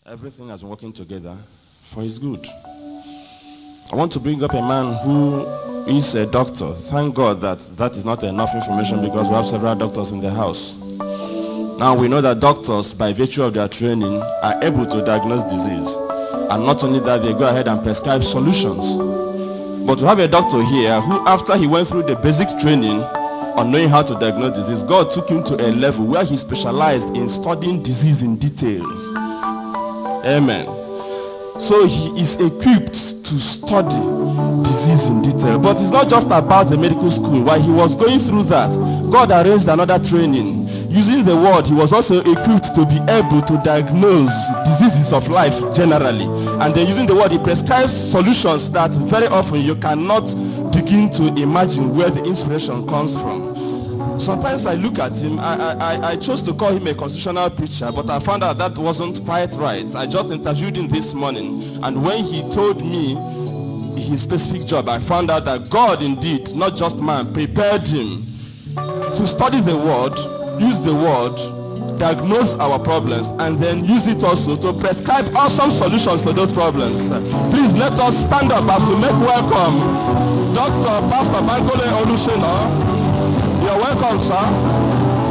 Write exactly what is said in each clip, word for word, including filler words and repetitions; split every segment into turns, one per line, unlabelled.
everything has been working together for his good. I want to bring up a man who is a doctor. Thank God that that is not enough information because we have several doctors in the house. Now we know that doctors, by virtue of their training, are able to diagnose disease. And not only that, they go ahead and prescribe solutions. But to have a doctor here who, after he went through the basic training on knowing how to diagnose disease, God took him to a level where he specialized in studying disease in detail. Amen. So he is equipped to study disease in detail. But it's not just about the medical school. While he was going through that, God arranged another training. Using the word, he was also equipped to be able to diagnose diseases of life generally. And then using the word, he prescribes solutions that very often you cannot begin to imagine where the inspiration comes from. Sometimes I look at him, I, I, I chose to call him a constitutional preacher, but I found out that wasn't quite right. I just interviewed him this morning, and when he told me his specific job, I found out that God indeed, not just man, prepared him to study the word, use the word, diagnose our problems, and then use it also to prescribe awesome solutions to those problems. Please let us stand up as we make welcome Doctor Pastor Bankole Olushena. You're welcome, sir.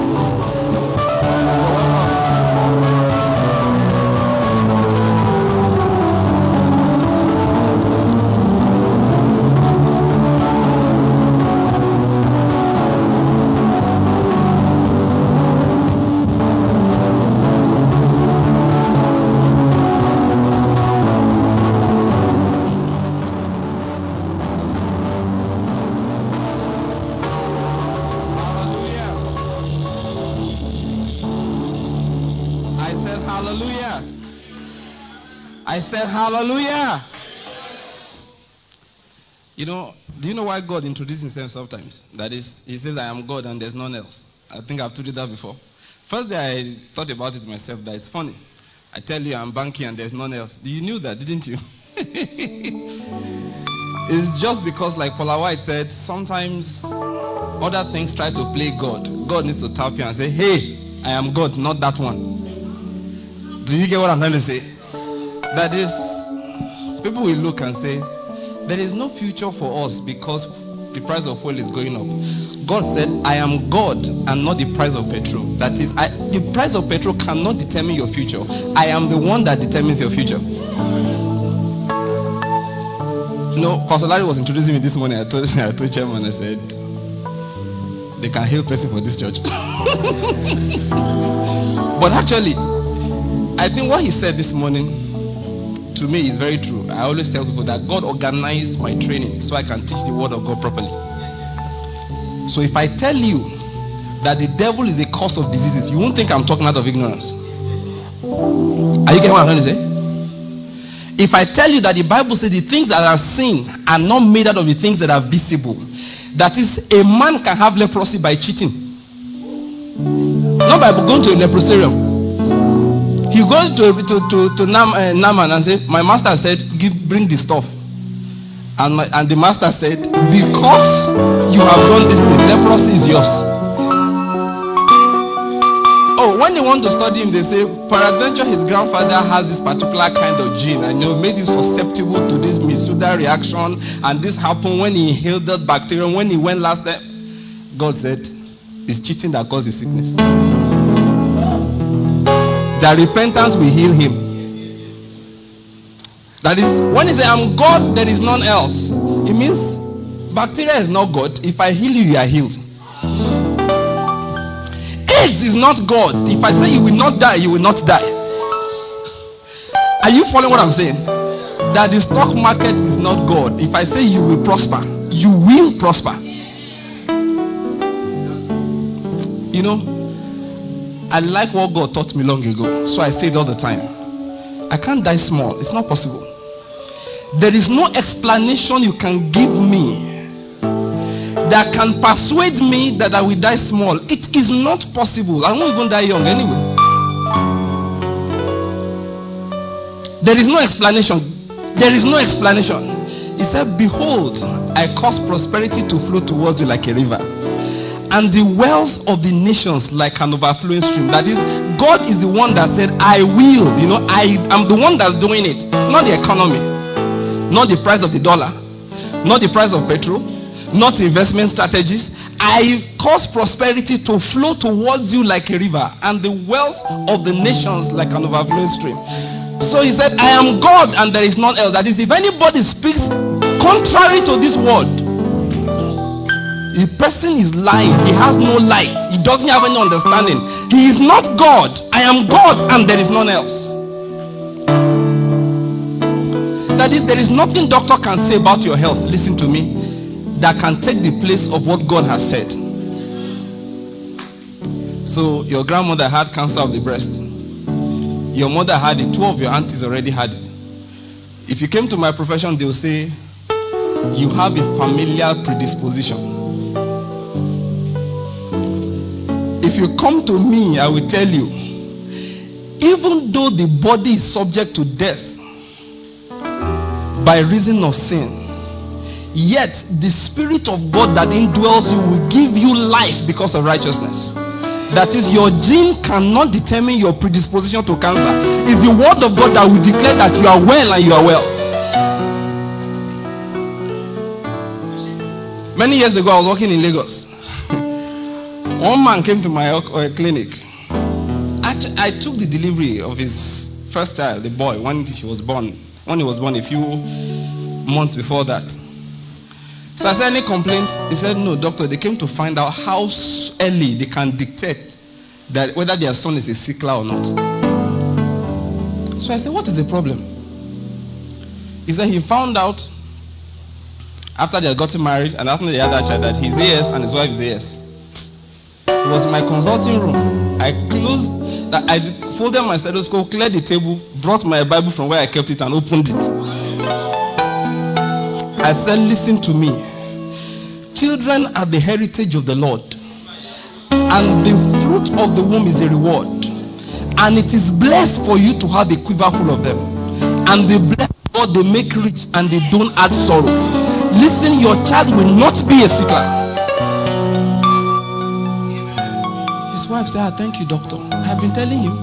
I said hallelujah. You know, do you know why God introduces himself sometimes? That is, he says, I am God and there's none else. I think I've told you that before. First day I thought about it myself, that it's funny. I tell you I'm banking and there's none else. You knew that, didn't you? It's just because, like Paula White said, sometimes other things try to play God. God needs to tap you and say, hey, I am God, not that one. Do you get what I'm trying to say? That is, people will look and say, there is no future for us because the price of oil is going up. God said, I am God and not the price of petrol. That is, I, the price of petrol cannot determine your future. I am the one that determines your future. You know, Pastor Larry was introducing me this morning. I told, I told Chairman, I said, they can help person for this church. But actually, I think what he said this morning, to me, is very true. I always tell people that God organized my training so I can teach the word of God properly. So if I tell you that the devil is a cause of diseases, you won't think I'm talking out of ignorance. Are you getting what I'm trying to say? If I tell you that the Bible says the things that are seen are not made out of the things that are visible, that is, a man can have leprosy by cheating. Not by going to a leprosarium. He goes to to to, to Nam, uh, Naaman and said, my master said, give bring the stuff. And my, and the master said, because you have done this thing, leprosy is yours. Oh, when they want to study him, they say, peradventure his grandfather has this particular kind of gene, and you know, made it susceptible to this Misuda reaction, and this happened when he inhaled that bacteria. When he went last time, God said, it's cheating that causes sickness. That repentance will heal him. That is, when he says, I'm God, there is none else. It means bacteria is not God. If I heal you, you are healed. AIDS is not God. If I say you will not die, you will not die. Are you following what I'm saying? That the stock market is not God. If I say you will prosper, you will prosper. You know, I like what God taught me long ago, so I say it all the time. I can't die small. It's not possible. There is no explanation you can give me that can persuade me that I will die small. It is not possible. I won't even die young anyway. There is no explanation. There is no explanation. He said, behold, I cause prosperity to flow towards you like a river. and the wealth of the nations like an overflowing stream. That is, God is the one that said, I will. You know, I am the one that's doing it. Not the economy. Not the price of the dollar. Not the price of petrol. Not investment strategies. I cause prosperity to flow towards you like a river, and the wealth of the nations like an overflowing stream. So he said, I am God and there is none else. That is, if anybody speaks contrary to this word, the person is lying. He has no light. He doesn't have any understanding. He is not God. I am God and there is none else. That is, there is nothing doctor can say about your health, listen to me, that can take the place of what God has said. So your grandmother had cancer of the breast. Your mother had it. Two of your aunties already had it. If you came to my profession, they will say, you have a familial predisposition. If you come to me, I will tell you, even though the body is subject to death by reason of sin, yet the Spirit of God that indwells you will give you life because of righteousness. That is, your gene cannot determine your predisposition to cancer. It's the word of God that will declare that you are well and you are well. Many years ago, I was working in Lagos. One man came to my uh, clinic. I, I took the delivery of his first child, the boy, when he was born. When he was born, a few months before that. So I said, any complaint? He said, no, doctor. They came to find out how early they can detect that whether their son is a sickler or not. So I said, what is the problem? He said he found out after they had gotten married and after they had that child that his A S and his wife is A S. It was my consulting room. I closed, that I folded my stethoscope, cleared the table, brought my Bible from where I kept it and opened it. I said, listen to me. Children are the heritage of the Lord, and the fruit of the womb is a reward. And it is blessed for you to have a quiver full of them. And they bless God, they make rich and they don't add sorrow. Listen, your child will not be a sickler. His wife said, ah, thank you, doctor. I've been telling you.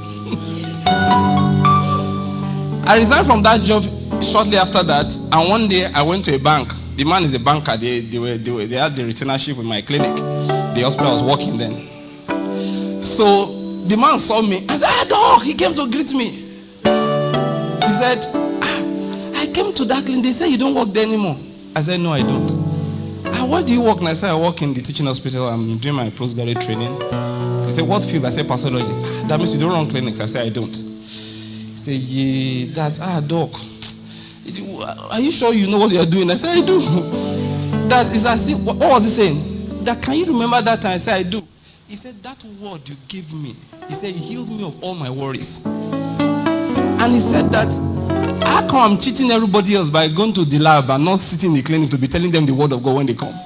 I resigned from that job shortly after that, and one day I went to a bank. The man is a banker. They, they, were, they, were, they had the retainership with my clinic, the hospital I was working then. So the man saw me. I said, ah, dog, he came to greet me. He said, ah, I came to that clinic. They say you don't work there anymore. I said, no, I don't. Ah, where do you work? And I said, I work in the teaching hospital. I'm doing my postgraduate training. He said, what field? I said, pathology. Ah, that means you don't run clinics. I said, I don't. He said, yeah, that, ah, doc. Are you sure you know what you're doing? I said, I do. That is as if, what was he saying? That, can you remember that time? I said, I do. He said, that word you gave me, he said, he healed me of all my worries. And he said that, how come I'm cheating everybody else by going to the lab and not sitting in the clinic to be telling them the word of God when they come?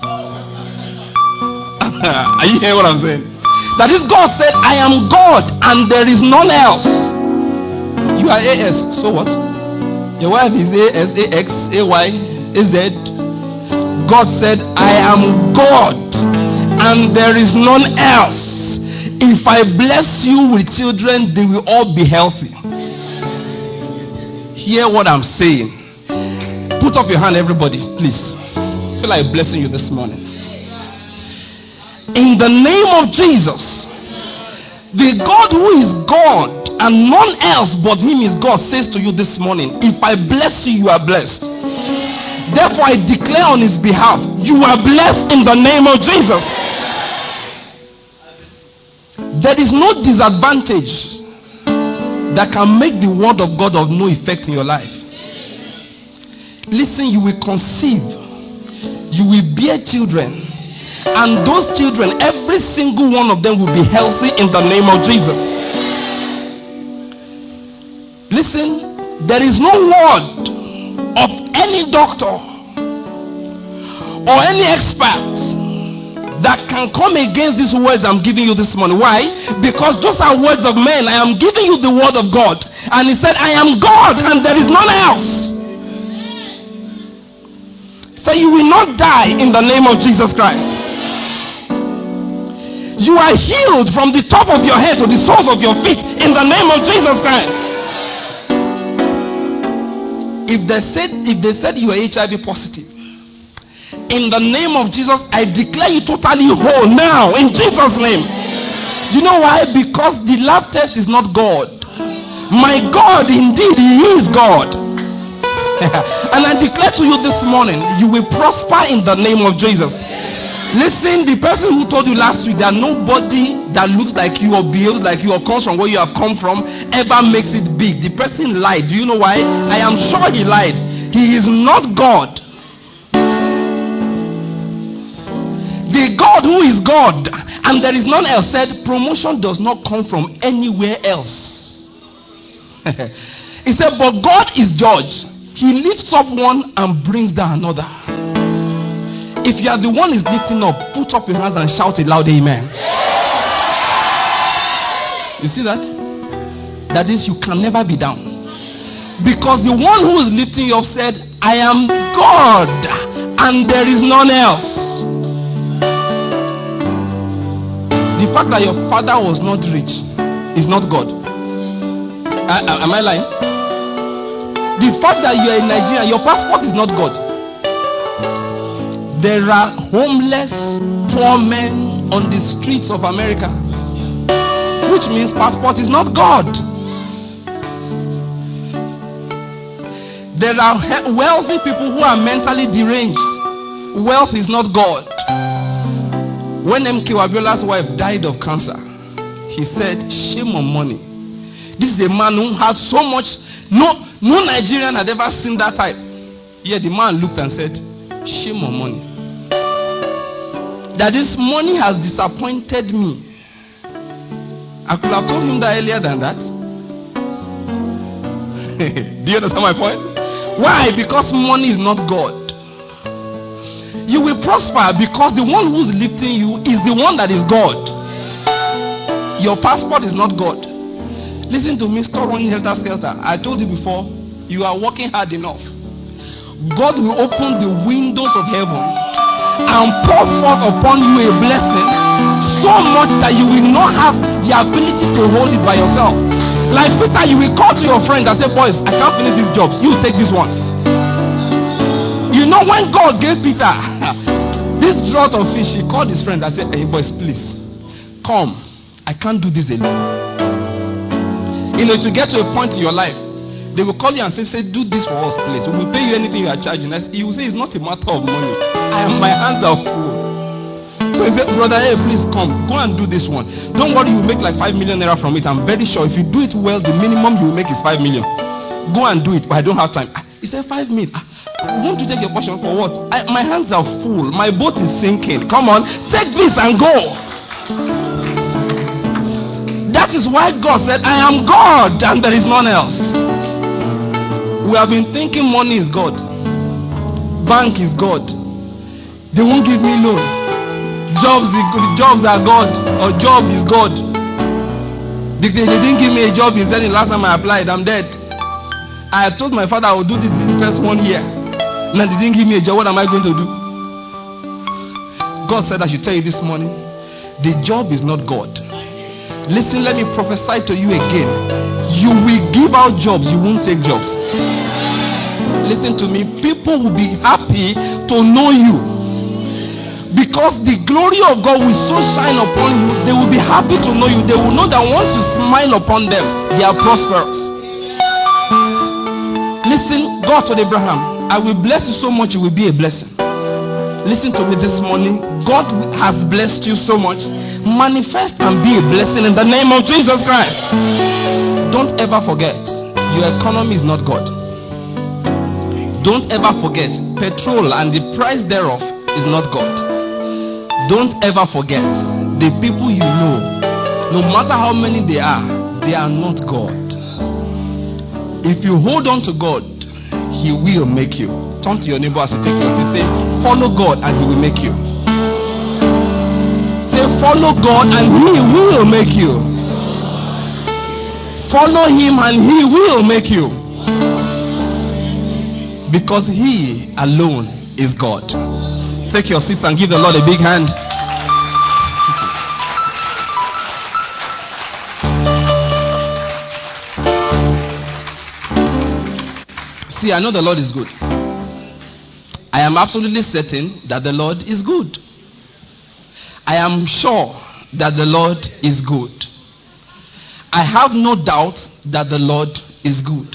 Are you hearing what I'm saying? That is, God said, I am God and there is none else. You are A S, so what? Your wife is A S, A X, A Y, A Z. God said, I am God and there is none else. If I bless you with children, they will all be healthy. Hear what I'm saying. Put up your hand, everybody, please. I feel like blessing you this morning. In the name of Jesus, the God who is God and none else but him is God says to you this morning, if I bless you, you are blessed. Therefore I declare on his behalf, you are blessed in the name of Jesus. There is no disadvantage that can make the word of God of no effect in your life. Listen, you will conceive, you will bear children, and those children, every single one of them will be healthy in the name of Jesus. Listen, there is no word of any doctor or any expert that can come against these words I'm giving you this morning. Why? Because those are words of men. I am giving you the word of God. And he said, I am God and there is none else. So you will not die in the name of Jesus Christ. You are healed from the top of your head to the soles of your feet in the name of Jesus Christ. If they said, if they said you are H I V positive, in the name of Jesus, I declare you totally whole now in Jesus' name. Do you know why? Because the lab test is not God. My God, indeed, He is God. And I declare to you this morning, you will prosper in the name of Jesus. Listen, the person who told you last week that nobody that looks like you or behaves like you or comes from where you have come from ever makes it big. The person lied. Do you know why? I am sure he lied. He is not God. The God who is God and there is none else said promotion does not come from anywhere else. He said, but God is judge. He lifts up one and brings down another. If you are the one who is lifting up, put up your hands and shout a loud amen. You see that? That is, you can never be down. Because the one who is lifting you up said, I am God and there is none else. The fact that your father was not rich is not God. I, I, am I lying? The fact that you are in Nigeria, your passport is not God. There are homeless, poor men on the streets of America, which means passport is not God. There are wealthy people who are mentally deranged. Wealth is not God. When M K Wabiola's wife died of cancer, he said, shame on money. This is a man who had so much, no, no Nigerian had ever seen that type. Yet the man looked and said, shame on money. That this money has disappointed me. I could have told him that earlier than that. Do you understand my point? Why? Because money is not God. You will prosper because the one who's lifting you is the one that is God. Your passport is not God. Listen to me, stop running helter skelter. I told you before, you are working hard enough. God will open the windows of heaven and pour forth upon you a blessing so much that you will not have the ability to hold it by yourself. Like Peter, you will call to your friend and say, boys, I can't finish these jobs. You take these ones. You know, when God gave Peter this draught of fish, he called his friend and said, hey boys, please come. I can't do this alone. You know, to get to a point in your life, they will call you and say, say, do this for us, please. We will pay you anything you are charging us. You will say, it's not a matter of money. I am, my hands are full. So he said, brother, hey, please come. Go and do this one. Don't worry, you will make like five million naira from it. I'm very sure if you do it well, the minimum you will make is five million. Go and do it, but I don't have time. He said, five million. I want to take your portion for what? I, my hands are full. My boat is sinking. Come on, take this and go. That is why God said, I am God and there is none else. We have been thinking money is God. Bank is God. They won't give me loan. Jobs, jobs are God. Or job is God. They, they didn't give me a job. He said the last time I applied, I'm dead. I told my father I would do this the first one year. Now they didn't give me a job. What am I going to do? God said I should tell you this morning, the job is not God. Listen, let me prophesy to you again. You will give out jobs, you won't take jobs. Listen to me, people will be happy to know you. Because the glory of God will so shine upon you, they will be happy to know you. They will know that once you smile upon them, they are prosperous. Listen, God told Abraham, I will bless you so much, you will be a blessing. Listen to me this morning. God has blessed you so much. Manifest and be a blessing in the name of Jesus Christ. Don't ever forget, your economy is not God. Don't ever forget, petrol and the price thereof is not God. Don't ever forget, the people you know, no matter how many they are, they are not God. If you hold on to God, He will make you. Turn to your neighbor as you take your seat. Say, follow God and He will make you. Say, follow God and He will make you. Follow Him and He will make you. Because He alone is God. Take your seats and give the Lord a big hand. See, I know the Lord is good. I am absolutely certain that the Lord is good. I am sure that the Lord is good. I have no doubt that the Lord is good.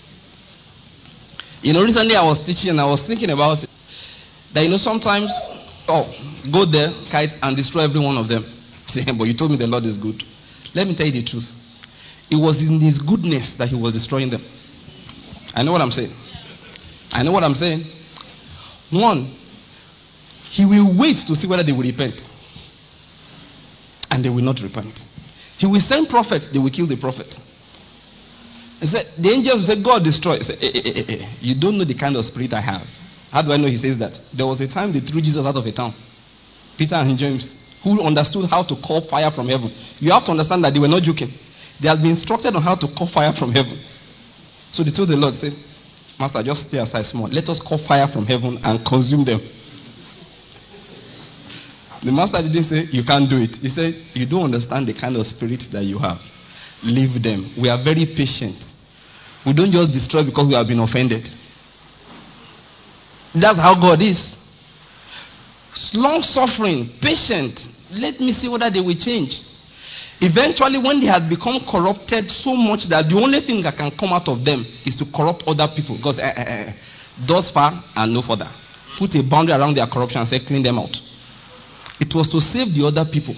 You know, recently I was teaching and I was thinking about it. That, you know, sometimes, oh, go there, kite, and destroy every one of them. Say, but you told me the Lord is good. Let me tell you the truth. It was in his goodness that he was destroying them. I know what I'm saying. I know what I'm saying. One, he will wait to see whether they will repent. And they will not repent. He will send prophets, they will kill the prophet. He said, the angel will say, God destroy. He said, eh, eh, eh, eh, you don't know the kind of spirit I have. How do I know he says that? There was a time they threw Jesus out of a town. Peter and James, who understood how to call fire from heaven. You have to understand that they were not joking. They had been instructed on how to call fire from heaven. So they told the Lord, say, Master, just stay aside small. Let us call fire from heaven and consume them. The master didn't say, you can't do it. He said, you don't understand the kind of spirit that you have. Leave them. We are very patient. We don't just destroy because we have been offended. That's how God is. Long suffering, patient. Let me see whether they will change. Eventually, when they had become corrupted so much that the only thing that can come out of them is to corrupt other people. Because uh, uh, uh, thus far and no further. Put a boundary around their corruption and say, clean them out. It was to save the other people.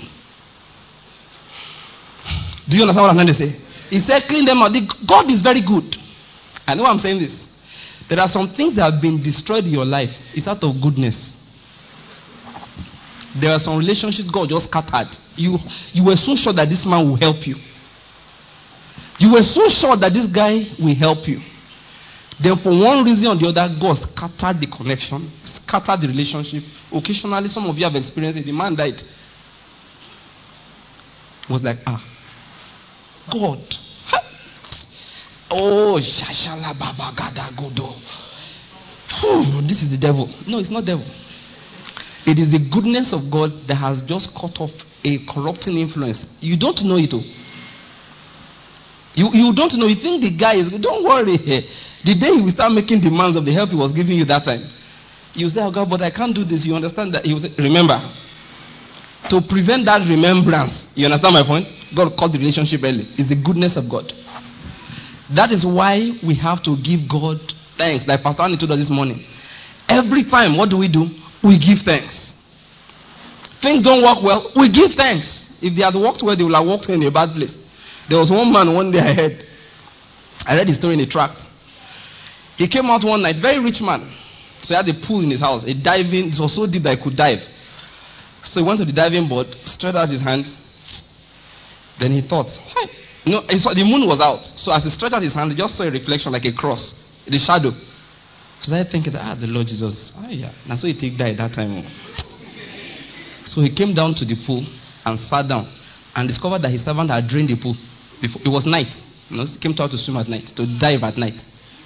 Do you understand what I'm trying to say? He said, clean them out. God is very good. I know I'm saying this. There are some things that have been destroyed in your life. It's out of goodness. There are some relationships God just scattered. You, you were so sure that this man will help you. You were so sure that this guy will help you. Then for one reason or the other, God scattered the connection, scattered the relationship. Occasionally, some of you have experienced it. The man died. It was like, ah, God. Oh, shashala baba gada godo. This is the devil. No, it's not devil. It is the goodness of God that has just cut off a corrupting influence. You don't know it. Oh. You, you don't know. You think the guy is good. Don't worry. The day he will start making demands of the help he was giving you that time, you say, oh God, but I can't do this. You understand that? He will say, remember. To prevent that remembrance, you understand my point? God called the relationship early. It's the goodness of God. That is why we have to give God thanks. Like Pastor Annie told us this morning. Every time, what do we do? We give thanks. Things don't work well, we give thanks. If they had worked well, they would have walked in a bad place. There was one man one day I heard. I read his story in a tract. He came out one night, very rich man. So he had a pool in his house, a diving, it was so deep that he could dive. So he went to the diving board, stretched out his hands. Then he thought, hey. You know, saw, the moon was out. So as he stretched out his hand, he just saw a reflection like a cross, the shadow. So I thinking, ah, the Lord Jesus, ah, yeah. And so he take that at that time. So he came down to the pool and sat down and discovered that his servant had drained the pool. Before. It was night. You know, he came out to swim at night, to dive at night.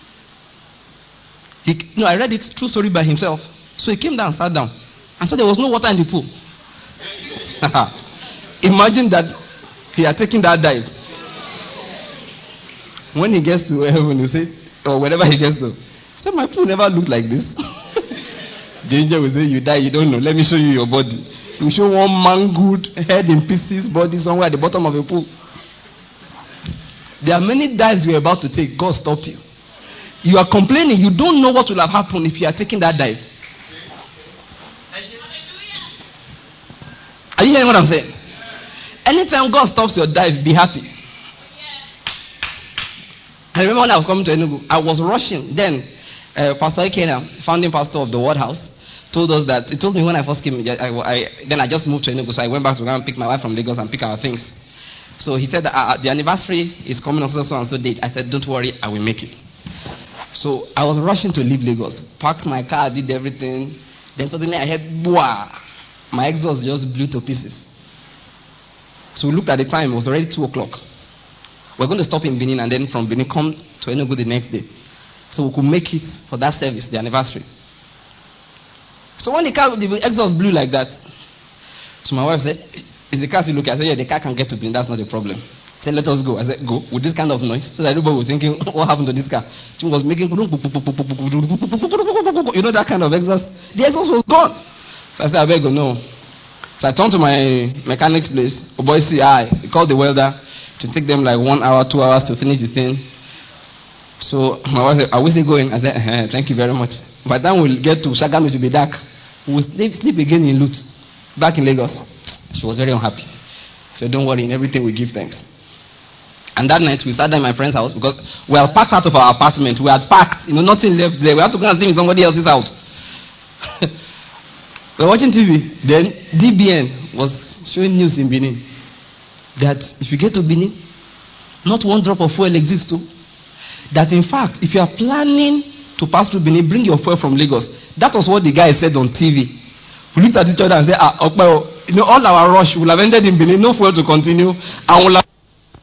He, you know, I read it, true story by himself. So he came down and sat down. And so there was no water in the pool. Imagine that he had taken that dive. When he gets to heaven, you say, or wherever he gets to, he said, my pool never looked like this. The angel will say, you die, you don't know. Let me show you your body. He will show one mangled, head in pieces, body somewhere at the bottom of a pool. There are many dives you are about to take. God stopped you. You are complaining. You don't know what will have happened if you are taking that dive. Are you hearing what I'm saying? Anytime God stops your dive, be happy. I remember when I was coming to Enugu, I was rushing. Then, uh, Pastor Ekena, founding pastor of the Word House, told us that, he told me when I first came, I, I, then I just moved to Enugu, so I went back to go and pick my wife from Lagos and pick our things. So he said that uh, the anniversary is coming on so so and so date. I said, don't worry, I will make it. So I was rushing to leave Lagos, parked my car, did everything. Then suddenly I heard, boah, my exhaust just blew to pieces. So we looked at the time, it was already two o'clock. We're going to stop in Benin and then from Benin come to Enugu the next day. So we could make it for that service, the anniversary. So when the car, the exhaust blew like that, so my wife said, is the car still looking? I said, yeah, the car can get to Benin, that's not a problem. He said, let us go. I said, go with this kind of noise. So that everybody was thinking, what happened to this car? She was making, you know, that kind of exhaust. The exhaust was gone. So I said, I beg you, no. So I turned to my mechanic's place. Oh boy, see, I he called the welder to take them like one hour, two hours to finish the thing. So my wife said, are we still going? I said, eh, thank you very much. By the time we'll get to Shagamu, it will be dark. We'll sleep, sleep again in Lut, back in Lagos. She was very unhappy. I said, don't worry, in everything we give thanks. And that night we sat down in my friend's house because we had packed out of our apartment. We had packed, you know, nothing left there. We had to go and sleep in somebody else's house. We were watching T V. Then D B N was showing news in Benin that if you get to Benin, not one drop of fuel exists too. That in fact, if you are planning to pass through Benin, bring your fuel from Lagos. That was what the guy said on T V. We looked at each other and said, ah, okay, you know, all our rush will have ended in Benin, no fuel to continue, and we'll have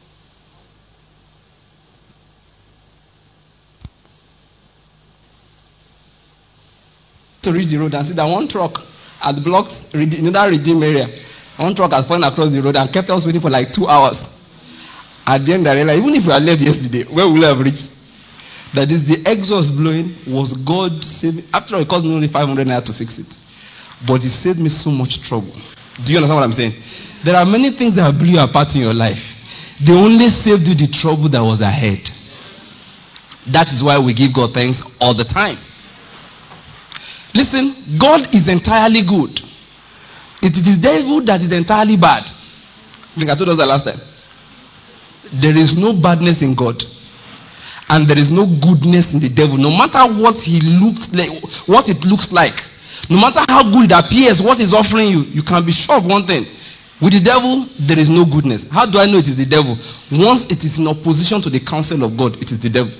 to reach the road and see that one truck had blocked in that redeem area. One truck had fallen across the road and kept us waiting for like two hours. At the end, I realized, even if we had left yesterday, where we would have reached? That is, the exhaust blowing was God saving. After all, it cost me only five hundred naira to fix it. But it saved me so much trouble. Do you understand what I'm saying? There are many things that blew you apart in your life. They only saved you the trouble that was ahead. That is why we give God thanks all the time. Listen, God is entirely good. It is the devil that is entirely bad. I think I told us that last time. There is no badness in God. And there is no goodness in the devil. No matter what he looks like, what it looks like, no matter how good it appears, what he's offering you, you can be sure of one thing. With the devil, there is no goodness. How do I know it is the devil? Once it is in opposition to the counsel of God, it is the devil.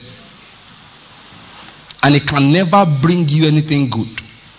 And it can never bring you anything good.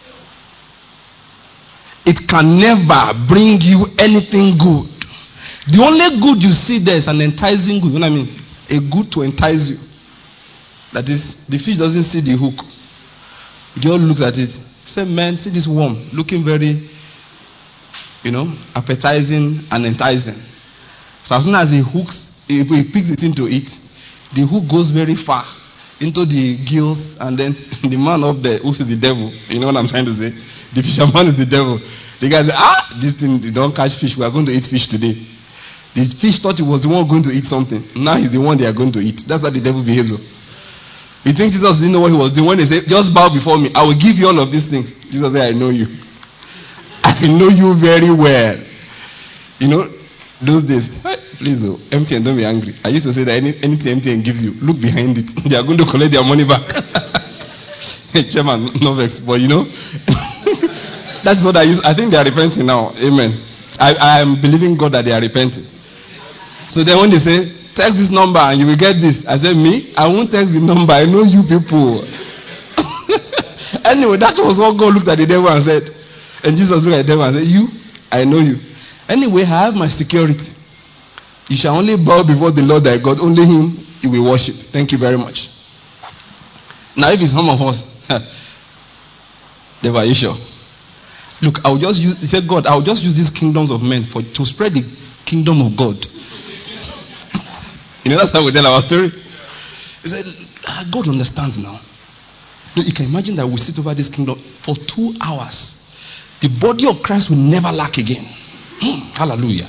It can never bring you anything good. The only good you see there is an enticing good. You know what I mean? A good to entice you. That is, the fish doesn't see the hook. It just looks at it. Say, man, see this worm looking very, you know, appetizing and enticing. So as soon as he hooks, he, he picks it into it, the hook goes very far into the gills, and then the man up there, who is the devil, you know what I'm trying to say? The fisherman is the devil. The guy said, ah, this thing, they don't catch fish. We are going to eat fish today. The fish thought he was the one going to eat something. Now he's the one they are going to eat. That's how the devil behaves. You think Jesus didn't know what he was doing when they said, just bow before me. I will give you all of these things. Jesus said, I know you. I know you very well. You know, those days, please, oh, M T N, don't be angry. I used to say that any, anything M T N gives you, look behind it. They are going to collect their money back. Hey, Chairman, no vex, but you know, that's what I use. I think they are repenting now. Amen. I, I am believing God that they are repenting. So then when they say, text this number and you will get this, I said, me? I won't text the number. I know you people. Anyway, that was what God looked at the devil and said. And Jesus looked at the devil and said, you? I know you. Anyway, I have my security. You shall only bow before the Lord thy God. Only him you will worship. Thank you very much. Now if it's some of us, devil, are you sure? Look, I will just use, he said, God, I will just use these kingdoms of men for to spread the kingdom of God. You know, that's how we tell our story. He said, God understands now. You can imagine that we sit over this kingdom for two hours. The body of Christ will never lack again. Hmm, hallelujah.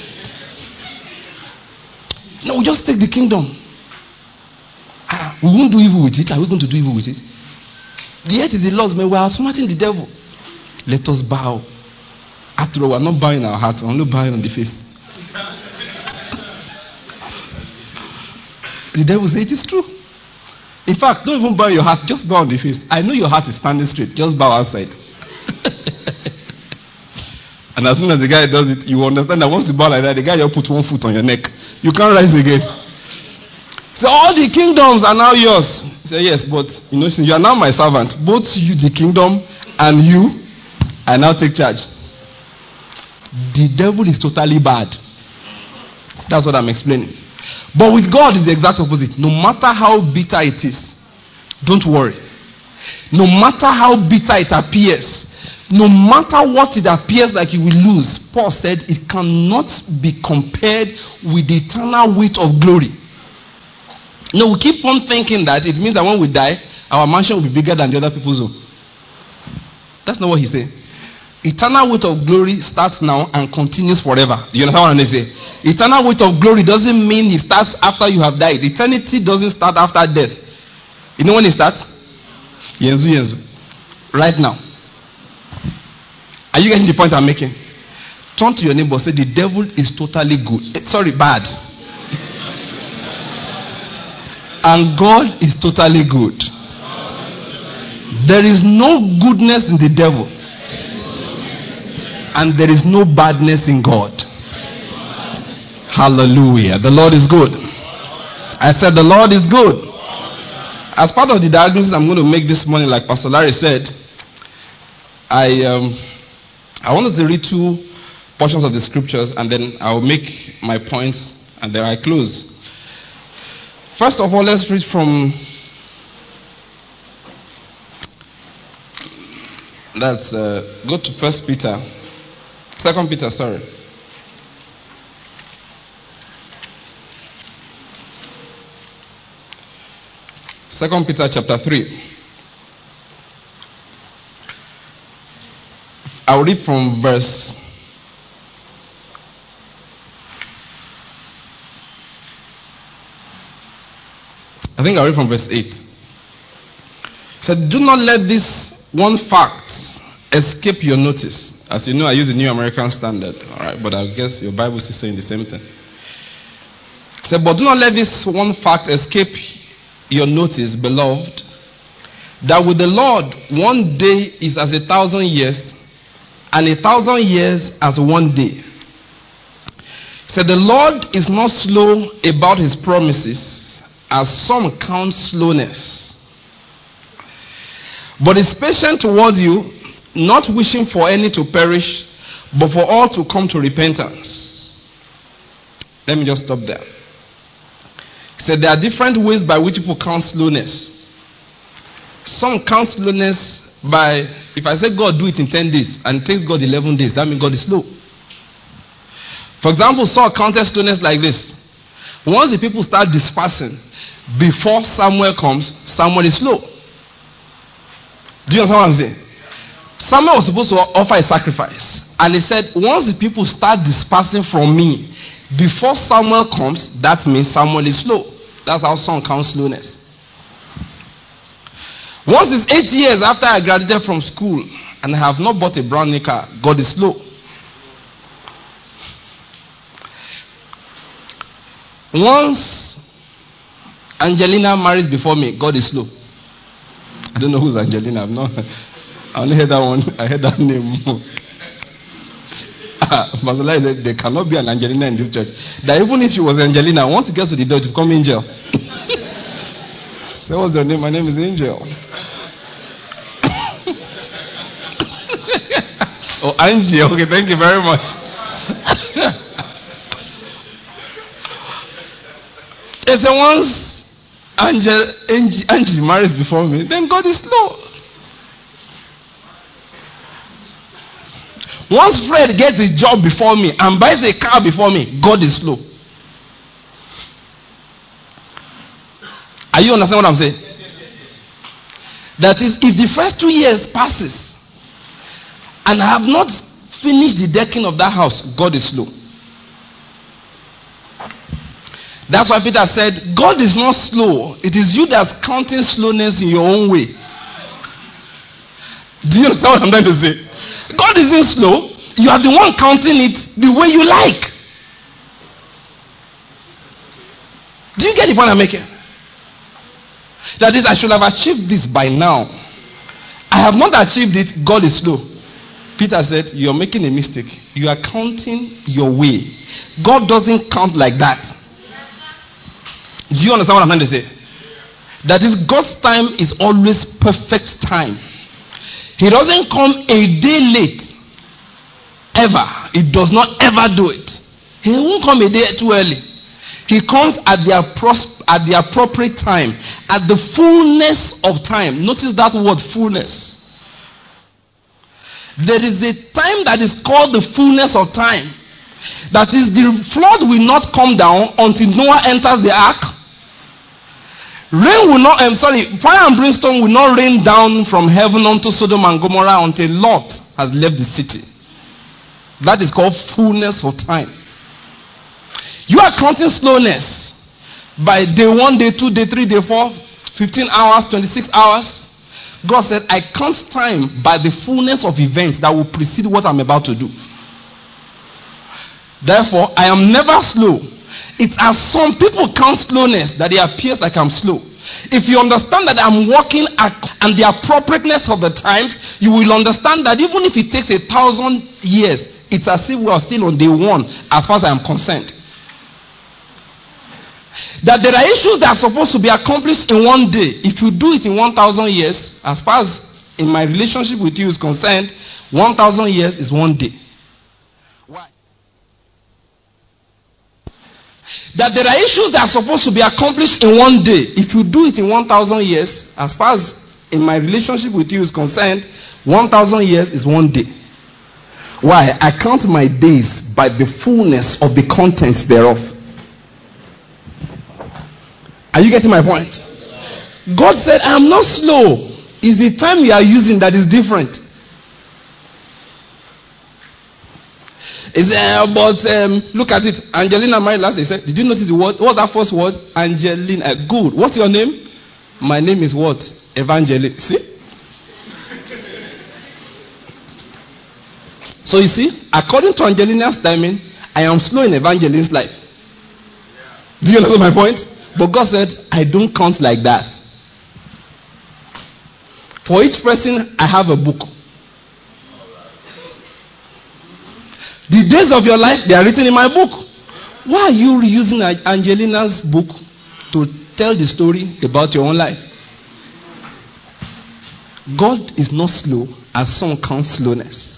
No, we just take the kingdom. Ah, we won't do evil with it. Are we going to do evil with it? The earth is the Lord's, man. We are smarting the devil. Let us bow. After all, we are not bowing our heart. We are only bowing on the face. The devil said, it is true. In fact, don't even bow your heart. Just bow on the face. I know your heart is standing straight. Just bow outside. And as soon as the guy does it, you understand that once you bow like that, the guy will put one foot on your neck. You can't rise again. So all the kingdoms are now yours. He said, yes, but you know, you are now my servant. Both you, the kingdom, and you, I now take charge. The devil is totally bad. That's what I'm explaining. But with God, it's the exact opposite. No matter how bitter it is, don't worry. No matter how bitter it appears, no matter what it appears like you will lose, Paul said it cannot be compared with the eternal weight of glory. No, we keep on thinking that it means that when we die, our mansion will be bigger than the other people's home. That's not what he said. Eternal weight of glory starts now and continues forever. Do you understand what I'm saying? Eternal weight of glory doesn't mean it starts after you have died. Eternity doesn't start after death. You know when it starts? Yenzu, yenzu. Right now. Are you getting the point I'm making? Turn to your neighbor and say, the devil is totally good. Sorry, bad. And God is totally good. There is no goodness in the devil. And there is no badness in God. Hallelujah. The Lord is good. I said the Lord is good. As part of the diagnosis I'm going to make this morning, like Pastor Larry said, I um, I wanted to read two portions of the scriptures and then I'll make my points and then I close. First of all, let's read from, let's uh, go to First Peter, Second Peter, sorry. Second Peter chapter three. I'll read from verse I think I'll read from verse eight. It said, do not let this one fact escape your notice. As you know, I use the New American Standard. All right, but I guess your Bible is saying the same thing. It said, but do not let this one fact escape your notice, beloved, that with the Lord one day is as a thousand years, and a thousand years as one day. It said, the Lord is not slow about his promises, as some count slowness, but is patient toward you, not wishing for any to perish, but for all to come to repentance. Let me just stop there. He said there are different ways by which people count slowness. Some count slowness by, if I say God do it in ten days, and it takes God eleven days, that means God is slow. For example, Saul counted slowness like this. Once the people start dispersing, before Samuel comes, Samuel is slow. Do you understand what I'm saying? Samuel was supposed to offer a sacrifice. And he said, once the people start dispersing from me, before Samuel comes, that means Samuel is slow. That's how some count slowness. Once it's eight years after I graduated from school, and I have not bought a brand new car, God is slow. Once Angelina marries before me, God is slow. I don't know who's Angelina. I've not. I only heard that one. I heard that name. Pastor Lai said there cannot be an Angelina in this church. That even if she was Angelina, once it gets to the door, it will become Angel. So what's your name? My name is Angel. Oh, Angie. Okay, thank you very much. It's a once Angel, Angie, Angie marries before me, then God is slow. Once Fred gets a job before me and buys a car before me, God is slow. Are you understand what I'm saying? Yes, yes, yes, yes. That is, if the first two years passes and I have not finished the decking of that house, God is slow. That's why Peter said, God is not slow. It is you that's counting slowness in your own way. Do you understand what I'm trying to say? God isn't slow. You are the one counting it the way you like. Do you get the point I'm making? That is, I should have achieved this by now. I have not achieved it. God is slow. Peter said, you're making a mistake. You are counting your way. God doesn't count like that. Do you understand what I'm trying to say? That is, God's time is always perfect time. He doesn't come a day late. Ever. He does not ever do it. He won't come a day too early. He comes at the, appro- at the appropriate time. At the fullness of time. Notice that word, fullness. There is a time that is called the fullness of time. That is, the flood will not come down until Noah enters the ark. Rain will not, I'm sorry, fire and brimstone will not rain down from heaven unto Sodom and Gomorrah until Lot has left the city. That is called fullness of time. You are counting slowness by day one, day two, day three, day four, fifteen hours, twenty-six hours. God said, I count time by the fullness of events that will precede what I'm about to do. Therefore, I am never slow. It's as some people count slowness that it appears like I'm slow. If you understand that I'm walking at and the appropriateness of the times, you will understand that even if it takes a thousand years, it's as if we are still on day one as far as I am concerned. That there are issues that are supposed to be accomplished in one day. If you do it in one thousand years, as far as in my relationship with you is concerned, one thousand years is one day. Why? That there are issues that are supposed to be accomplished in one day. If you do it in one thousand years, as far as in my relationship with you is concerned, one thousand years is one day. Why? I count my days by the fullness of the contents thereof. Are you getting my point? God said, I am not slow. It's the time we are using that is different. Is uh, but um, look at it. Angelina married last day. He said, did you notice the word? What's that first word? Angelina. Good. What's your name? My name is what? Evangelina. See? So you see, according to Angelina's timing, I am slow in Evangeline's life. Do you understand my point? But God said, I don't count like that. For each person, I have a book. The days of your life, they are written in my book. Why are you using Angelina's book to tell the story about your own life? God is not slow as some count slowness.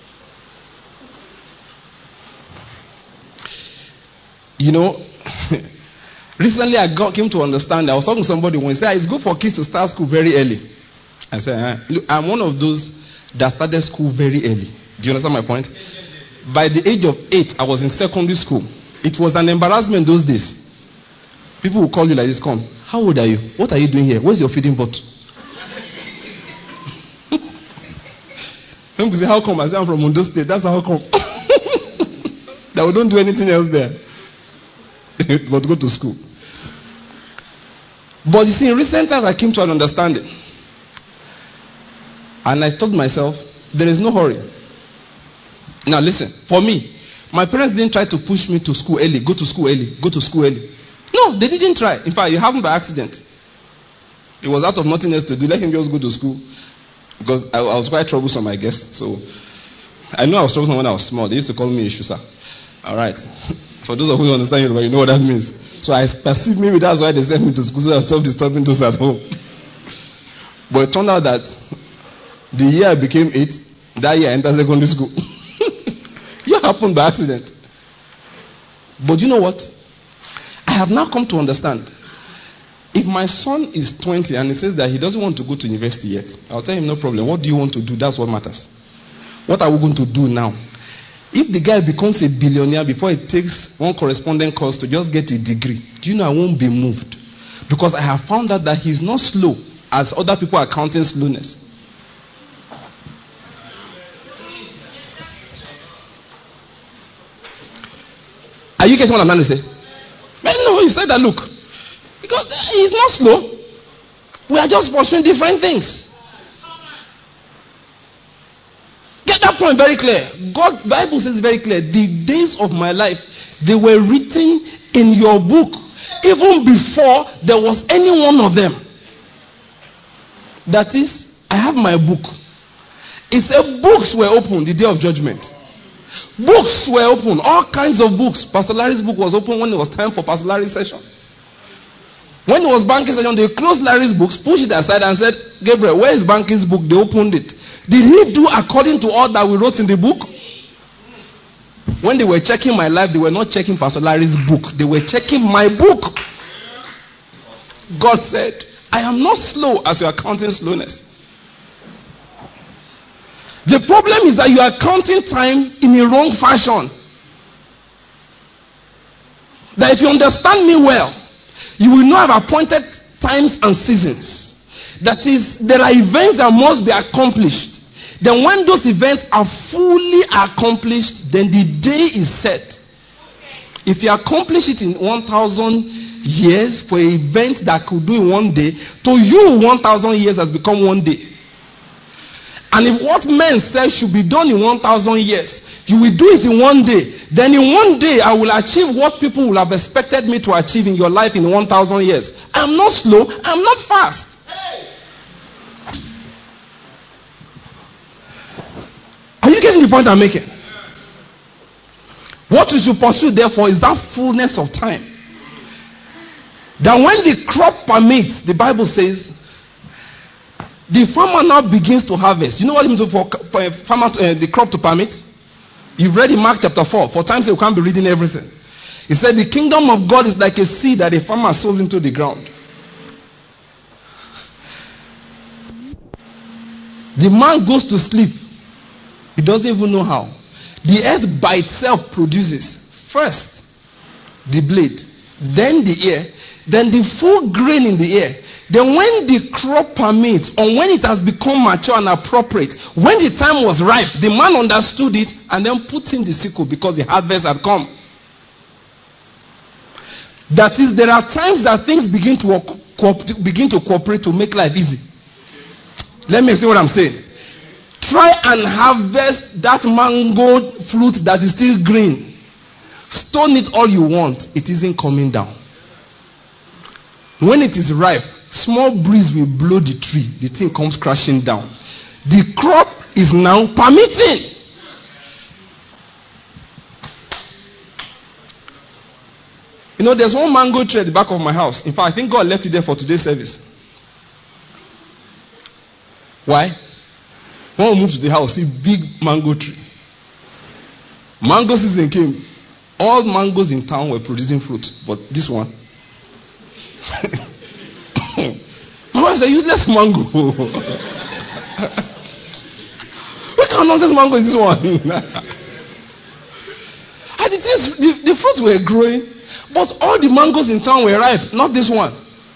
You know, recently I got, came to understand, I was talking to somebody when he said, it's good for kids to start school very early. I said, eh. Look, I'm one of those that started school very early. Do you understand my point? Yes, yes, yes. By the age of eight, I was in secondary school. It was an embarrassment those days. People will call you like this, come. How old are you? What are you doing here? Where's your feeding bottle? People say, how come? I say, I'm from Ondo State. That's how come. That we don't do anything else there. But go to school. But you see, in recent times I came to an understanding. And I told myself, there is no hurry. Now listen, for me, my parents didn't try to push me to school early, go to school early, go to school early. No, they didn't try. In fact, it happened by accident. It was out of nothing else to do. Let him just go to school. Because I, I was quite troublesome, I guess. So, I know I was troublesome when I was small. They used to call me Ishusa. All right. For those of you who understand Yoruba, you know what that means. So I perceived maybe that's why they sent me to school, so I stopped disturbing those at home. But it turned out that the year I became eight, that year I entered secondary school. It happened by accident. But you know what? I have now come to understand. If my son is twenty and he says that he doesn't want to go to university yet, I'll tell him no problem. What do you want to do? That's what matters. What are we going to do now? If the guy becomes a billionaire before it takes one corresponding course to just get a degree, do you know I won't be moved? Because I have found out that he's not slow as other people are counting slowness. Are you getting what I'm trying to say? Man, no, he said that, look. Because he's not slow. We are just pursuing different things. Get that point very clear. God, Bible says very clear. The days of my life, they were written in your book. Even before there was any one of them. That is, I have my book. It said books were open the day of judgment. Books were open. All kinds of books. Pastor Larry's book was open when it was time for Pastor Larry's session. When it was banking session, they closed Larry's books, pushed it aside and said, Gabriel, where is banking's book? They opened it. Did he do according to all that we wrote in the book? When they were checking my life, they were not checking Pastor Larry's book. They were checking my book. God said, I am not slow as you are counting slowness. The problem is that you are counting time in a wrong fashion. That if you understand me well, you will know I've appointed times and seasons. That is, there are events that must be accomplished. Then when those events are fully accomplished, then the day is set. If you accomplish it in one thousand years for an event that could do in one day, to you one thousand years has become one day. And if what men say should be done in one thousand years, you will do it in one day. Then in one day, I will achieve what people will have expected me to achieve in your life in one thousand years. I'm not slow. I'm not fast. Are you getting the point I'm making? What we should pursue, therefore, is that fullness of time. That when the crop permits, the Bible says, the farmer now begins to harvest. You know what it means for, for a farmer to, uh, the crop to permit? You've read in Mark chapter four. For times you can't be reading everything. He said the kingdom of God is like a seed that a farmer sows into the ground. The man goes to sleep. He doesn't even know how. The earth by itself produces first the blade, then the ear, then the full grain in the ear. Then when the crop permits, or when it has become mature and appropriate, when the time was ripe, the man understood it and then put in the sickle because the harvest had come. That is, there are times that things begin to co- begin to cooperate to make life easy. Let me explain what I'm saying. Try and harvest that mango fruit that is still green. Stone it all you want. It isn't coming down. When it is ripe, small breeze will blow the tree. The thing comes crashing down. The crop is now permitting. You know, there's one mango tree at the back of my house. In fact, I think God left it there for today's service. Why? When we moved to the house, see big mango tree. Mango season came. All mangoes in town were producing fruit, but this one. My wife said, useless mango. What kind of nonsense mango is this one? And it is, the, the fruits were growing, but all the mangoes in town were ripe, not this one.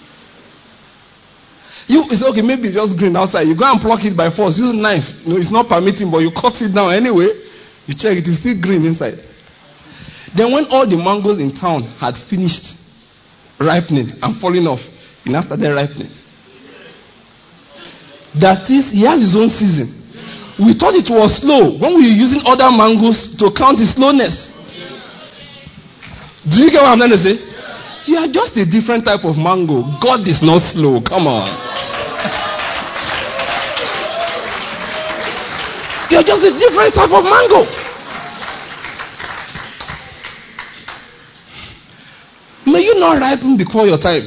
You say, okay, maybe it's just green outside. You go and pluck it by force. Use a knife. No, it's not permitting, but you cut it down anyway. You check, it is still green inside. Then when all the mangoes in town had finished ripening and falling off, he now started ripening. That is, he has his own season. We thought it was slow when we were using other mangoes to count his slowness. Do you get what I'm trying to say? You are just a different type of mango. God is not slow. Come on. You're just a different type of mango. May you not ripen before your time.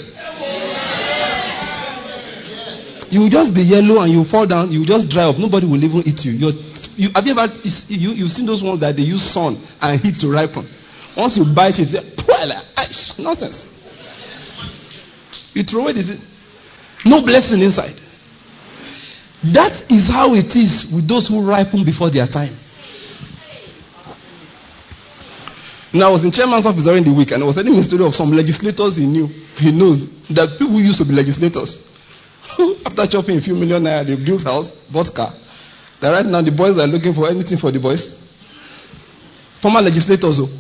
You will just be yellow and you will fall down. You will just dry up. Nobody will even eat you. You're, you have you ever you, you've seen those ones that they use sun and heat to ripen? Once you bite it, you say, nonsense. You throw it, is it? No blessing inside. That is how it is with those who ripen before their time. Now, I was in chairman's office during the week and I was telling him a story of some legislators he knew. He knows that people who used to be legislators, after chopping a few million naira, they built house, bought car. That right now the boys are looking for anything for the boys. Former legislators, though,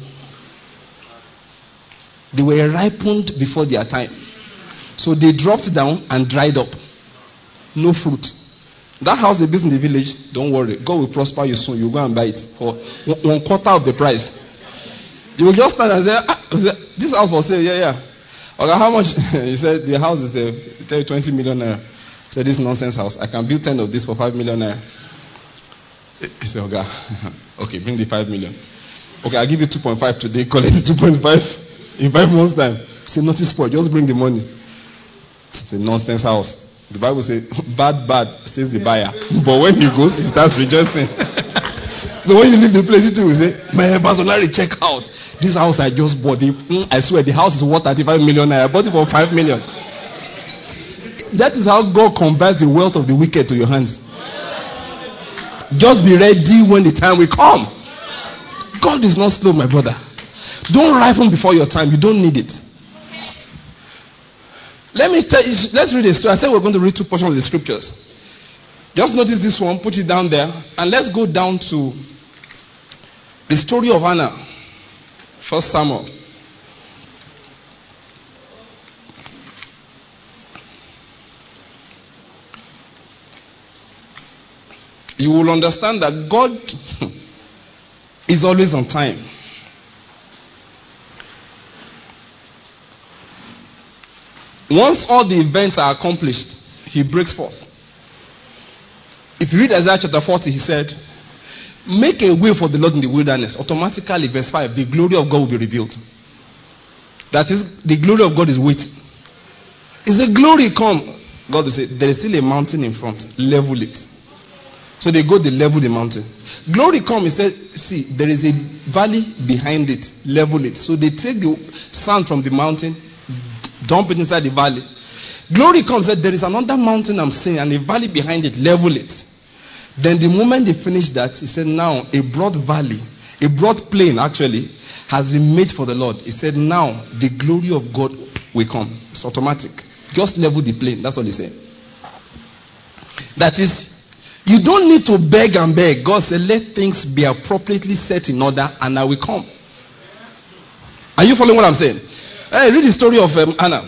they were ripened before their time. So they dropped down and dried up. No fruit. That house they built in the village, don't worry. God will prosper you soon. You'll go and buy it for one quarter of the price. You will just stand and say, ah, this house was sale. Yeah, yeah. Okay, how much? He said, the house is uh, tell you twenty million naira. He said, this nonsense house. I can build ten of this for five million naira. He said, okay, okay, bring the five million. Okay, I'll give you two point five today. Collect the two point five in five months' time. Say, nothing spoil. Just bring the money. It's a nonsense house. The Bible says, bad, bad, says the buyer. But when he goes, he starts rejoicing. So when you leave the place, you will say, man, personally, check out. This house I just bought. The, I swear, the house is worth thirty-five million. I bought it for five million. That is how God converts the wealth of the wicked to your hands. Just be ready when the time will come. God is not slow, my brother. Don't ripen before your time. You don't need it. Let me tell you, let's read a story. I said we're going to read two portions of the scriptures. Just notice this one, put it down there, and let's go down to the story of Hannah. First Samuel. You will understand that God is always on time. Once all the events are accomplished, he breaks forth. If you read Isaiah chapter forty, he said, make a way for the Lord in the wilderness. Automatically, verse five, the glory of God will be revealed. That is, the glory of God is waiting. Is the glory come? God will say, there is still a mountain in front. Level it. So they go, they level the mountain. Glory come, he said, see, there is a valley behind it. Level it. So they take the sand from the mountain, dump it inside the valley. Glory comes, said, there is another mountain I'm seeing, and a valley behind it. Level it. Then the moment they finished that, he said, now a broad valley, a broad plain actually, has been made for the Lord. He said, now the glory of God will come. It's automatic. Just level the plain. That's what he said. That is, you don't need to beg and beg. God said, let things be appropriately set in order, and I will come. Are you following what I'm saying? Hey, read the story of um, Anna.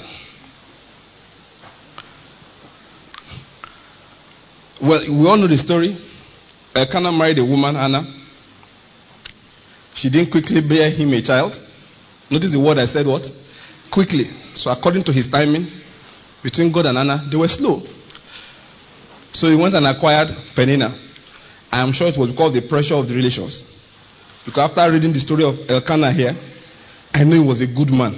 Well, we all know the story. Elkanah married a woman, Anna. She didn't quickly bear him a child. Notice the word I said, what? Quickly. So according to his timing, between God and Anna, they were slow. So he went and acquired Peninnah. I am sure it was because of the pressure of the relations. Because after reading the story of Elkanah here, I knew he was a good man.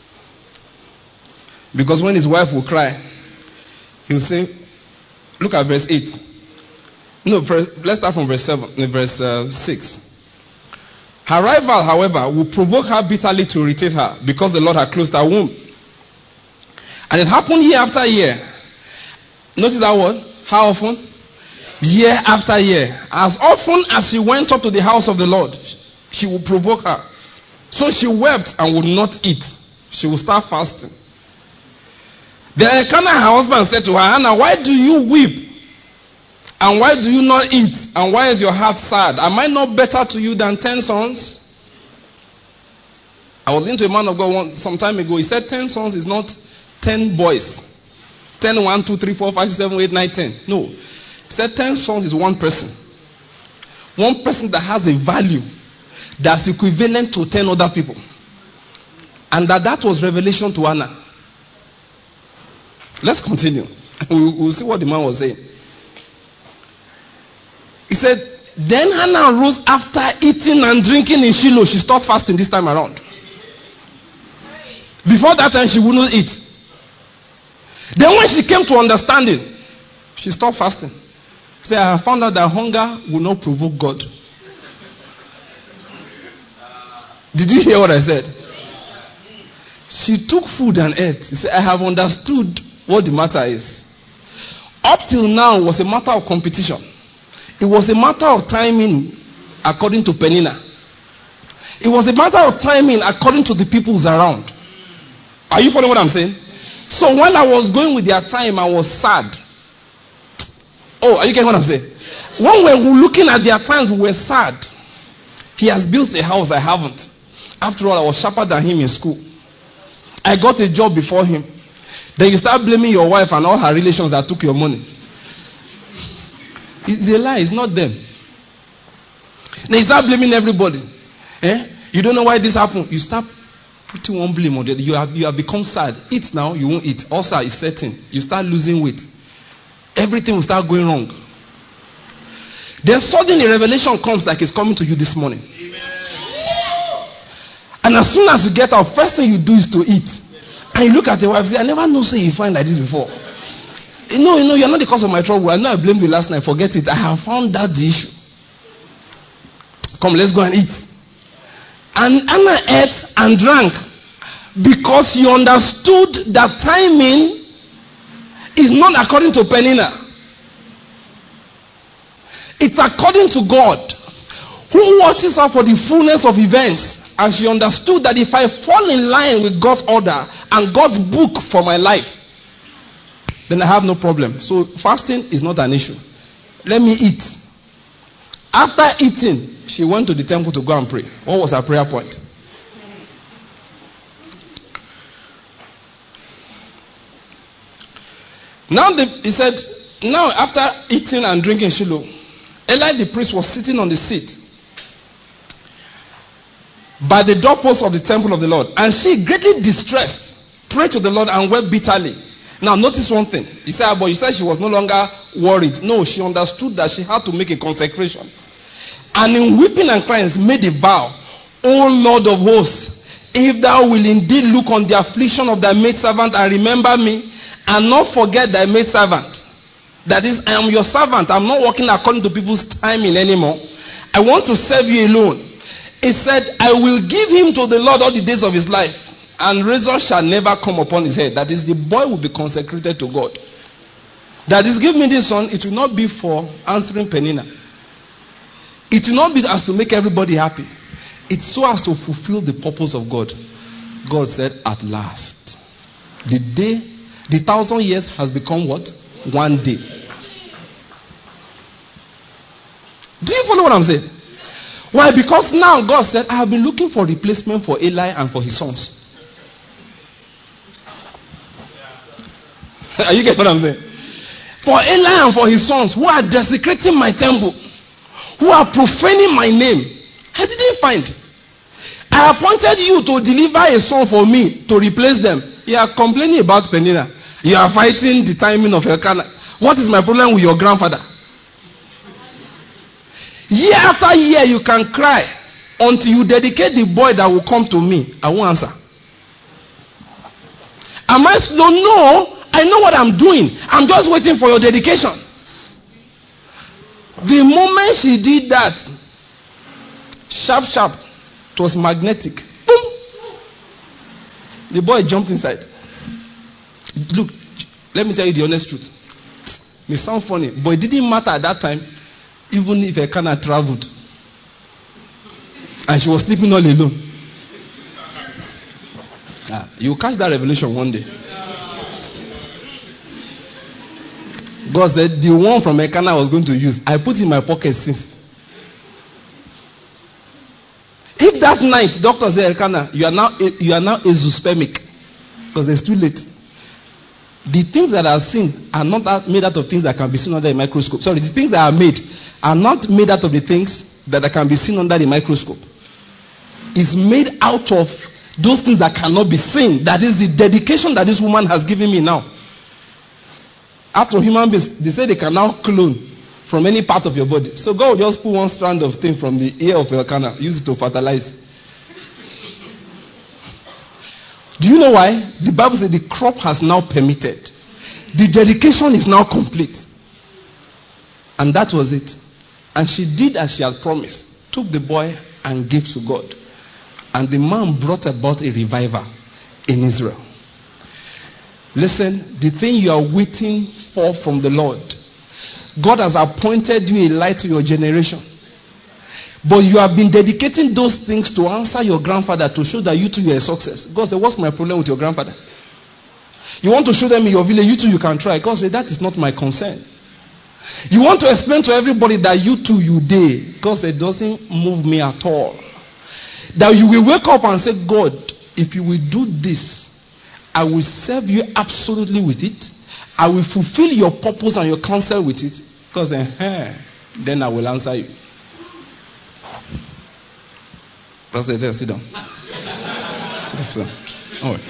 Because when his wife will cry, he'll say, look at verse eight. No, verse, let's start from verse seven, verse uh, six. Her rival, however, will provoke her bitterly to irritate her because the Lord had closed her womb. And it happened year after year. Notice that word? How often? Year after year. As often as she went up to the house of the Lord, she would provoke her. So she wept and would not eat. She would start fasting. Then Elkanah, her husband, said to her, Hannah, why do you weep? And why do you not eat? And why is your heart sad? Am I not better to you than ten sons? I was listening to a man of God one, some time ago. He said ten sons is not ten boys. ten, one, two, three, four, five, six, seven, eight, nine, ten. No. He said ten sons is one person. One person that has a value that's equivalent to ten other people. And that that was revelation to Hannah. Let's continue. We'll, we'll see what the man was saying. He said, then Hannah rose after eating and drinking in Shiloh. She stopped fasting this time around. Before that time, she wouldn't eat. Then when she came to understanding, she stopped fasting. She said, I have found out that hunger will not provoke God. Did you hear what I said? She took food and ate. She said, I have understood what the matter is. Up till now, it was a matter of competition. It was a matter of timing according to Peninnah. It was a matter of timing according to the peoples around. Are you following what I'm saying? So while I was going with their time, I was sad. Oh, are you getting what I'm saying? When we were looking at their times, we were sad. He has built a house, I haven't. After all, I was sharper than him in school. I got a job before him. Then you start blaming your wife and all her relations that took your money. It's a lie, it's not them. Then you start blaming everybody. Eh? You don't know why this happened. You start putting one blame on the other. You have, you have become sad. Eat now, you won't eat. Ulcer is setting. You start losing weight. Everything will start going wrong. Then suddenly revelation comes like it's coming to you this morning. Amen. And as soon as you get out, first thing you do is to eat. And you look at your wife and say, I never know say you find like this before. You know, you know, you're not the cause of my trouble. I know I blamed you last night. Forget it. I have found out the issue. Come, let's go and eat. And Anna ate and drank because she understood that timing is not according to Peninnah. It It's according to God, who watches out for the fullness of events. And she understood that if I fall in line with God's order and God's book for my life, then I have no problem. So fasting is not an issue. Let me eat. After eating, she went to the temple to go and pray. What was her prayer point? Now the, he said, now after eating and drinking Shiloh, Eli the priest was sitting on the seat by the doorpost of the temple of the Lord. And she, greatly distressed, prayed to the Lord and wept bitterly. Now notice one thing. You say, but you said she was no longer worried. No, she understood that she had to make a consecration. And in weeping and crying, made a vow, O Lord of hosts, if thou will indeed look on the affliction of thy maidservant and remember me, and not forget thy maidservant. That is, I am your servant. I'm not working according to people's timing anymore. I want to serve you alone. He said, I will give him to the Lord all the days of his life, and razor shall never come upon his head. That is, the boy will be consecrated to God. That is, give me this son. It will not be for answering Penina. It will not be as to make everybody happy. It's so as to fulfill the purpose of God. God said, at last, the day, the thousand years has become what? One day. Do you follow what I'm saying? Why? Because now God said, I have been looking for replacement for Eli and for his sons. Are you getting what I'm saying? For Eli and for his sons who are desecrating my temple, who are profaning my name, I didn't find. I appointed you to deliver a son for me to replace them. You are complaining about Penina. You are fighting the timing of Elkanah. What is my problem with your grandfather? Year after year you can cry until you dedicate the boy that will come to me. I won't answer. Am I slow? No, I know what I'm doing. I'm just waiting for your dedication. The moment she did that, sharp, sharp, it was magnetic. Boom! The boy jumped inside. Look, let me tell you the honest truth. It may sound funny, but it didn't matter at that time, even if Elkanah traveled. And she was sleeping all alone. Ah, you'll catch that revelation one day. God said, the one from Elkanah I was going to use, I put in my pocket since. If that night, doctor said, Elkanah, you are now you are now azoospermic, because it's too late. The things that are seen are not that made out of things that can be seen under a microscope. Sorry, the things that are made are not made out of the things that can be seen under the microscope. It's made out of those things that cannot be seen. That is the dedication that this woman has given me now. After human beings, they say they can now clone from any part of your body. So God will just put one strand of thing from the ear of Elkanah, use it to fertilize. Do you know why? The Bible says the crop has now permitted. The dedication is now complete. And that was it. And she did as she had promised. Took the boy and gave to God. And the man brought about a revival in Israel. Listen, the thing you are waiting for from the Lord, God has appointed you a light to your generation. But you have been dedicating those things to answer your grandfather to show that you too are a success. God said, what's my problem with your grandfather? You want to show them in your village, you too you can try. God said, that is not my concern. You want to explain to everybody that you too you did. God said, it doesn't move me at all. That you will wake up and say, God, if you will do this, I will serve you absolutely with it. I will fulfill your purpose and your counsel with it. Because then, then I will answer you. Pastor, sit down. Sit down, sit down. All right.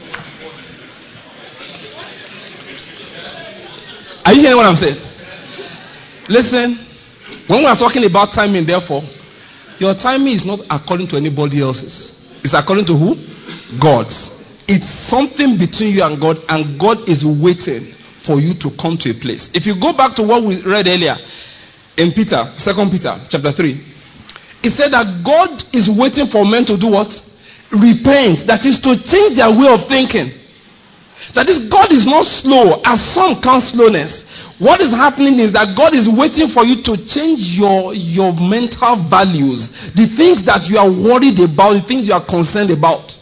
Are you hearing what I'm saying? Listen, when we are talking about timing, therefore, your timing is not according to anybody else's. It's according to who? God's. It's something between you and God, and God is waiting for you to come to a place. If you go back to what we read earlier in Peter, Second Peter chapter three, it said that God is waiting for men to do what? Repent. That is to change their way of thinking. That is, God is not slow, as some count slowness. What is happening is that God is waiting for you to change your, your mental values. The things that you are worried about, the things you are concerned about.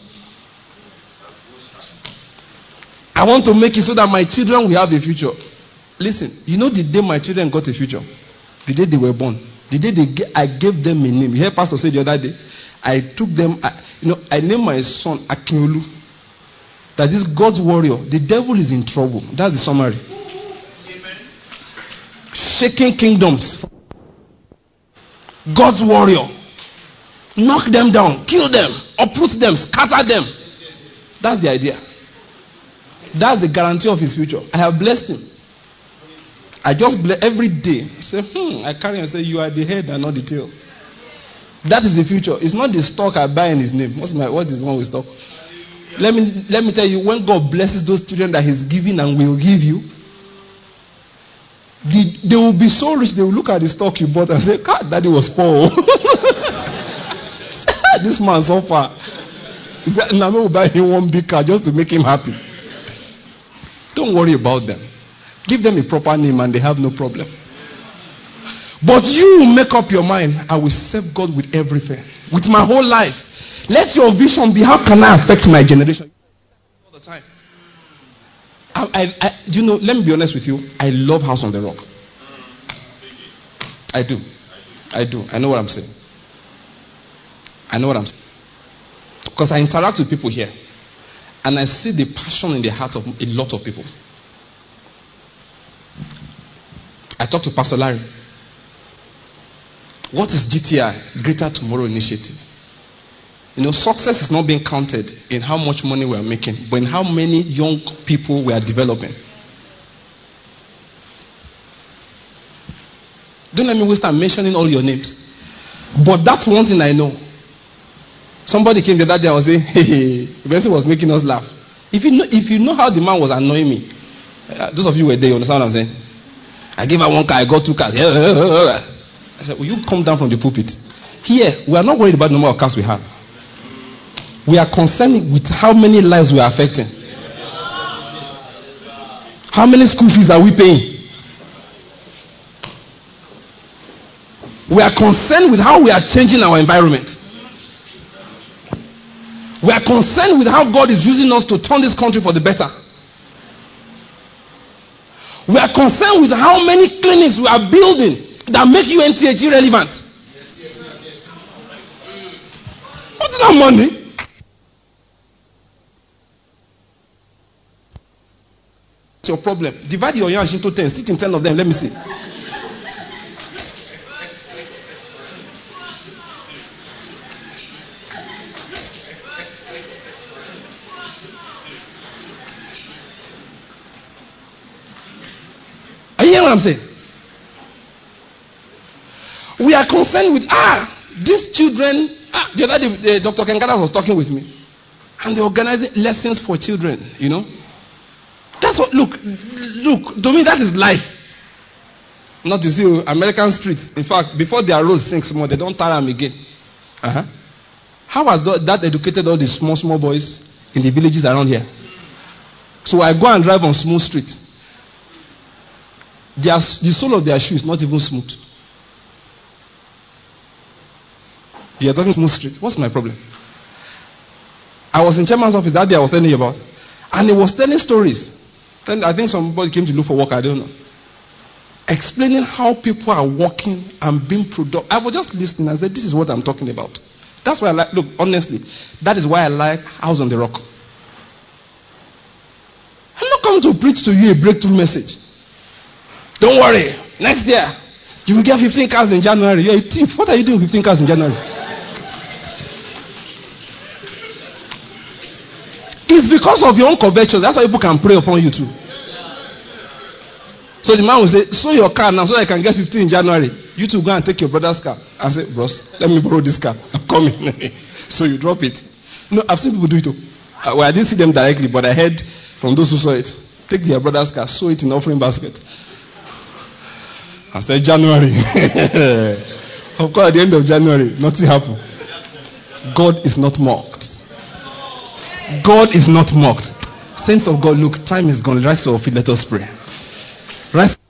I want to make it so that my children will have a future. Listen, you know the day my children got a future? The day they were born. The day they get, I gave them a name. You heard Pastor say the other day? I took them, I, you know, I named my son Akiolu. That is God's warrior. The devil is in trouble. That's the summary. Amen. Shaking kingdoms. God's warrior. Knock them down. Kill them. Uproot them. Scatter them. That's the idea. That's the guarantee of his future. I have blessed him. I just bless every day. I say, hmm, I carry and say, you are the head and not the tail. That is the future. It's not the stock I buy in his name. What's my, what is one with stock? Let me, let me tell you, when God blesses those children that he's giving and will give you, the, they will be so rich, they will look at the stock you bought and say, God, daddy was poor. This man so far. He said, Name will buy him one big car just to make him happy. Don't worry about them. Give them a proper name and they have no problem. But you make up your mind, I will serve God with everything. With my whole life. Let your vision be, how can I affect my generation? All the time. I, I, I, you know, let me be honest with you. I love House on the Rock. I do. I do. I know what I'm saying. I know what I'm saying. Because I interact with people here. And I see the passion in the hearts of a lot of people. I talked to Pastor Larry. What is G T I? Greater Tomorrow Initiative. You know, success is not being counted in how much money we are making, but in how many young people we are developing. Don't let me waste time mentioning all your names. But that's one thing I know. Somebody came the other day and was saying, hey, hey, the person was making us laugh. If you know, if you know how the man was annoying me, uh, those of you who were there, you understand what I'm saying? I gave her one car, I got two cars. I said, will you come down from the pulpit? Here, we are not worried about the number of cars we have. We are concerned with how many lives we are affecting. How many school fees are we paying? We are concerned with how we are changing our environment. We are concerned with how God is using us to turn this country for the better. We are concerned with how many clinics we are building that make U N T H irrelevant. Yes, yes, yes, yes. What's that money? What's your problem? Divide your yarn into ten. Sit in ten of them. Let me see. Are you hearing what I'm saying? We are concerned with, ah, these children. Ah, the other day, uh, Doctor Kenkata was talking with me. And they're organizing lessons for children, you know. That's what, look, look, to me that is life. Not to see American streets. In fact, before their roads sink more, they don't tire them again. Uh-huh. How has that educated all these small, small boys in the villages around here? So I go and drive on smooth street. Their, the sole of their shoe is not even smooth. You're talking smooth street. What's my problem? I was in chairman's office that day I was telling you about. And he was telling stories. Then I think somebody came to look for work, I don't know. Explaining how people are working and being productive. I was just listening and said, this is what I'm talking about. That's why I like, look, honestly, that is why I like House on the Rock. I'm not coming to preach to you a breakthrough message. Don't worry, next year, you will get fifteen cars in January. You're a thief. What are you doing with fifteen cars in January? It's because of your own conviction. That's why people can pray upon you too. So the man will say, sow your car now so I can get fifteen in January. You two go and take your brother's car. I say, bros, let me borrow this car. I'm coming. So you drop it. No, I've seen people do it too. Uh, well, I didn't see them directly, but I heard from those who saw it. Take their brother's car, sow it in the offering basket. I said, January. Of course, at the end of January, nothing happened. God is not mocked. God is not mocked. Saints of God, look, time is gone. Rise to our feet. Let us pray. Rise.